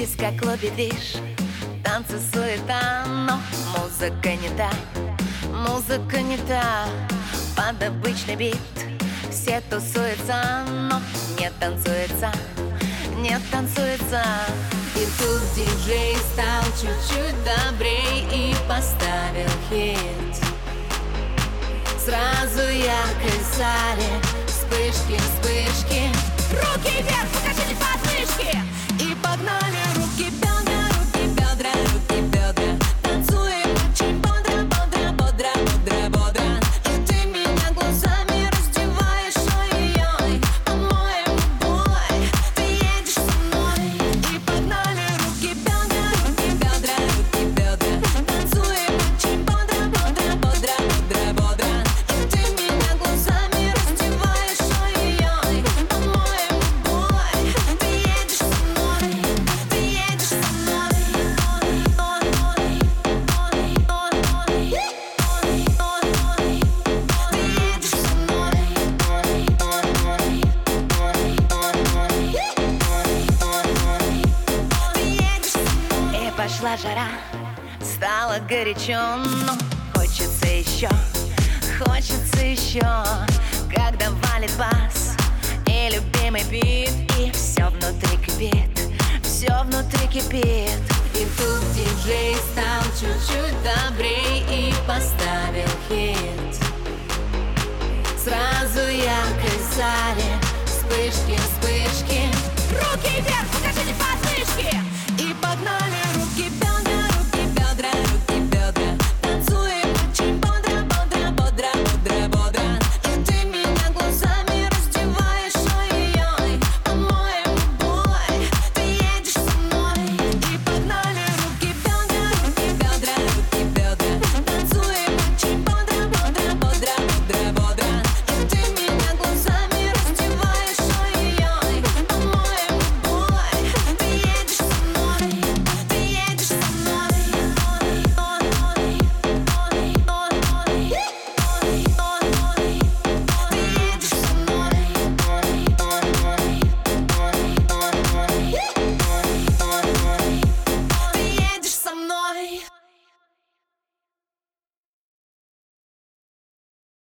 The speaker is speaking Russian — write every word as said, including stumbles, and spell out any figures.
диско-клубе движ, танцы, суета, но музыка не та, музыка не та. Под обычный бит все тусуются, но не танцуется, не танцуется. И тут диджей стал чуть-чуть добрей и поставил хит. Сразу яркой зале вспышки, вспышки. Руки вверх, покажите подмышки. И погнали руки, бедра, руки, бедра, руки, бедра. Танцуем очень бодро, бодро, бодро, бодро, бодро. И ты меня глазами раздеваешь, ой-ой-ой. По-моему, бой, ты едешь со мной. И погнали руки, бедра, руки, бедра, руки, бедра. Танцуем очень бодро, бодро, бодро, бодро, бодро. И ты меня глазами раздеваешь, ой-ой-ой. По-моему, бой, ты едешь со мной, ты едешь со мной. И пошла жара, стало горячо, но хочется еще, хочется еще. Когда валит бас и любимый бит, и все внутри кипит, все внутри кипит. И тут диджей стал чуть-чуть добрей и поставил хит. Сразу яркой зале вспышки, вспышки. Руки вверх!